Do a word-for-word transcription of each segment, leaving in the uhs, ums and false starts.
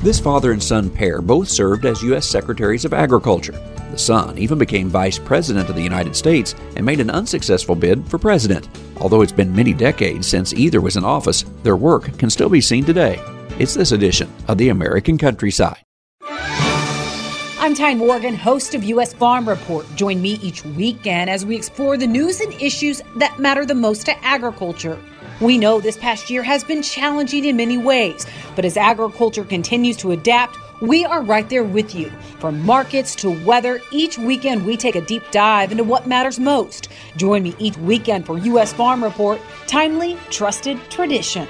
This father and son pair both served as U S Secretaries of Agriculture. The son even became Vice President of the United States and made an unsuccessful bid for president. Although it's been many decades since either was in office, their work can still be seen today. It's this edition of the American Countryside. I'm Ty Morgan, host of U S Farm Report. Join me each weekend as we explore the news and issues that matter the most to agriculture. We know this past year has been challenging in many ways, but as agriculture continues to adapt, we are right there with you. From markets to weather, each weekend we take a deep dive into what matters most. Join me each weekend for U S Farm Report, timely, trusted tradition.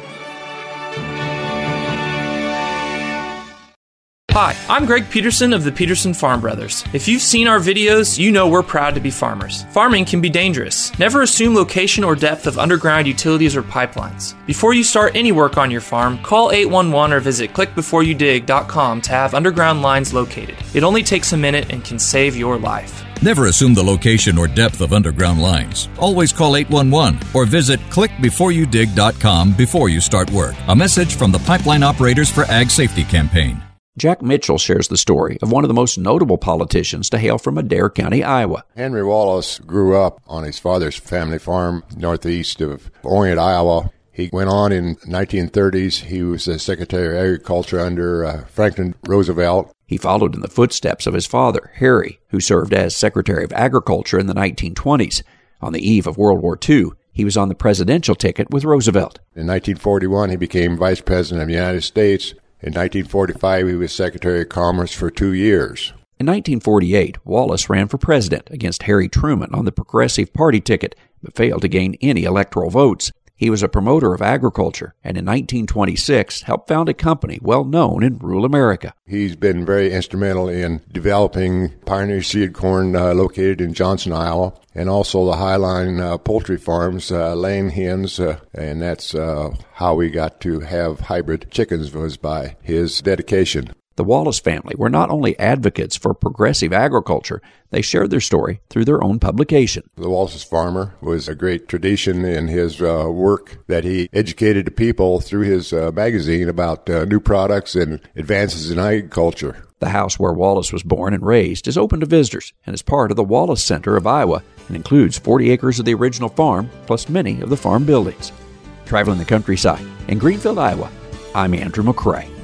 Hi, I'm Greg Peterson of the Peterson Farm Brothers. If you've seen our videos, you know we're proud to be farmers. Farming can be dangerous. Never assume location or depth of underground utilities or pipelines. Before you start any work on your farm, call eight one one or visit click before you dig dot com to have underground lines located. It only takes a minute and can save your life. Never assume the location or depth of underground lines. Always call eight one one or visit click before you dig dot com before you start work. A message from the Pipeline Operators for Ag Safety campaign. Jack Mitchell shares the story of one of the most notable politicians to hail from Adair County, Iowa. Henry Wallace grew up on his father's family farm northeast of Orient, Iowa. He went on in the nineteen thirties. He was the Secretary of Agriculture under uh, Franklin Roosevelt. He followed in the footsteps of his father, Harry, who served as Secretary of Agriculture in the nineteen twenties. On the eve of World War Two, he was on the presidential ticket with Roosevelt. In nineteen forty-one, he became Vice President of the United States. In nineteen forty-five, he was Secretary of Commerce for two years. In nineteen forty-eight, Wallace ran for president against Harry Truman on the Progressive Party ticket, but failed to gain any electoral votes. He was a promoter of agriculture, and in nineteen twenty-six helped found a company well known in rural America. He's been very instrumental in developing Pioneer Seed Corn uh, located in Johnson, Iowa, and also the Highline uh, poultry farms, uh, laying hens, uh, and that's uh, how we got to have hybrid chickens was by his dedication. The Wallace family were not only advocates for progressive agriculture, they shared their story through their own publication. The Wallace's Farmer was a great tradition in his uh, work that he educated the people through his uh, magazine about uh, new products and advances in agriculture. The house where Wallace was born and raised is open to visitors and is part of the Wallace Center of Iowa and includes forty acres of the original farm plus many of the farm buildings. Traveling the countryside in Greenfield, Iowa, I'm Andrew McCrae.